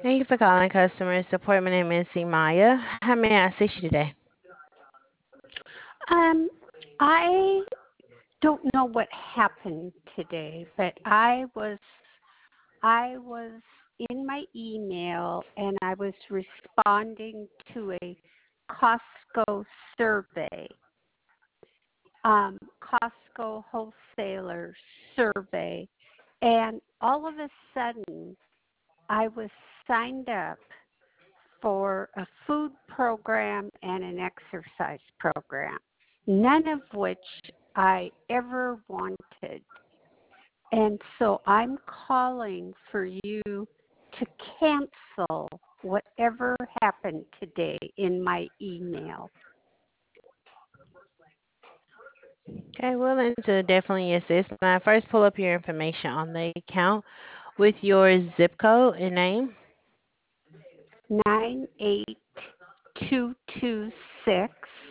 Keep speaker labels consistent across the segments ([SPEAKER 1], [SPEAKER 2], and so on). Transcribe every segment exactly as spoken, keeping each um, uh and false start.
[SPEAKER 1] Thank you for calling customer support. My name is Maya. How may I assist you today?
[SPEAKER 2] Um, I don't know what happened today, but I was I was in my email and I was responding to a Costco survey, um, Costco wholesaler survey, and all of a sudden I was signed up for a food program and an exercise program, none of which I ever wanted. And so I'm calling for you to cancel whatever happened today in my email.
[SPEAKER 1] Okay, willing to definitely assist. When I first pull up your information on the account with your zip code and name.
[SPEAKER 2] nine eight two two six,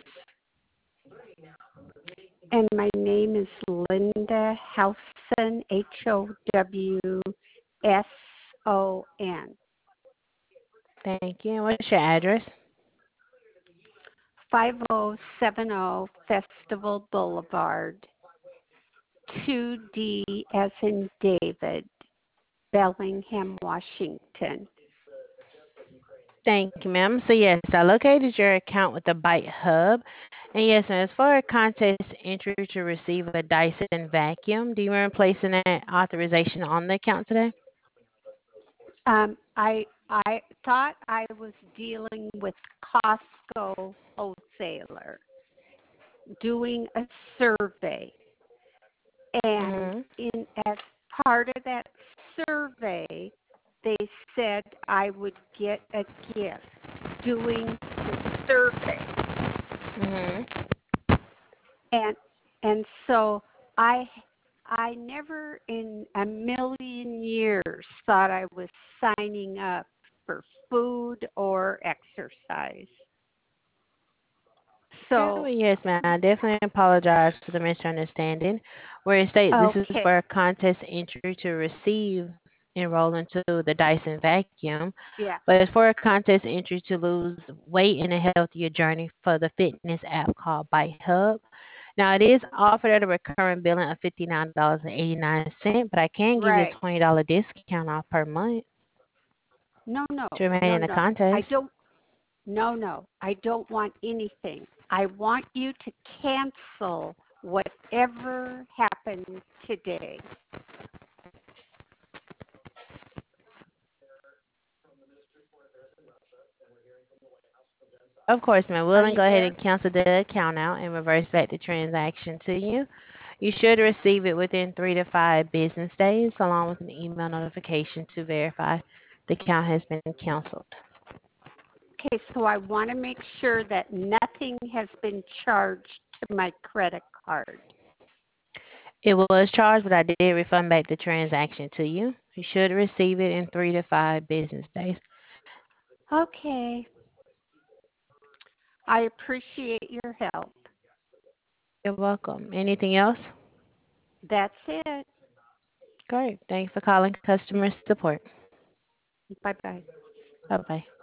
[SPEAKER 2] and my name is Linda Howson, H O W S O N.
[SPEAKER 1] Thank you. And what's your address?
[SPEAKER 2] five oh seven oh Festival Boulevard, two D as in David, Bellingham, Washington.
[SPEAKER 1] Thank you, ma'am. So yes, I located your account with the Bite Hub. And yes, ma'am, as for a contest entry to receive a Dyson vacuum, do you remember placing that authorization on the account today?
[SPEAKER 2] Um, I I thought I was dealing with Costco wholesaler doing a survey, and
[SPEAKER 1] Mm-hmm.
[SPEAKER 2] in as part of that survey, they said I would get a gift doing the survey.
[SPEAKER 1] Mm-hmm.
[SPEAKER 2] and and so I I never in a million years thought I was signing up for food or exercise.
[SPEAKER 1] Okay, well,
[SPEAKER 2] So
[SPEAKER 1] yes, ma'am. I definitely apologize for the misunderstanding. Where it states this is
[SPEAKER 2] okay,
[SPEAKER 1] for a contest entry to receive enroll into the Dyson vacuum,
[SPEAKER 2] yeah,
[SPEAKER 1] but it's for a contest entry to lose weight in a healthier journey for the fitness app called Bite Hub. Now, it is offered at a recurring billing of fifty-nine dollars and eighty-nine cents, but I can give you a
[SPEAKER 2] right.
[SPEAKER 1] twenty dollars discount off per month
[SPEAKER 2] No, no,
[SPEAKER 1] to remain
[SPEAKER 2] no,
[SPEAKER 1] in the
[SPEAKER 2] no. I
[SPEAKER 1] contest.
[SPEAKER 2] don't. No, no. I don't want anything. I want you to cancel whatever happened today.
[SPEAKER 1] Of course, ma'am.
[SPEAKER 2] Are
[SPEAKER 1] We'll
[SPEAKER 2] you
[SPEAKER 1] go ahead
[SPEAKER 2] there?
[SPEAKER 1] and cancel the account out and reverse back the transaction to you. You should receive it within three to five business days, along with an email notification to verify the account has been canceled.
[SPEAKER 2] Okay, so I want to make sure that nothing has been charged to my credit card.
[SPEAKER 1] It was charged, but I did refund back the transaction to you. You should receive it in three to five business days.
[SPEAKER 2] Okay, I appreciate your help.
[SPEAKER 1] You're welcome. Anything else?
[SPEAKER 2] That's it.
[SPEAKER 1] Great. Thanks for calling customer support.
[SPEAKER 2] Bye bye.
[SPEAKER 1] Bye bye.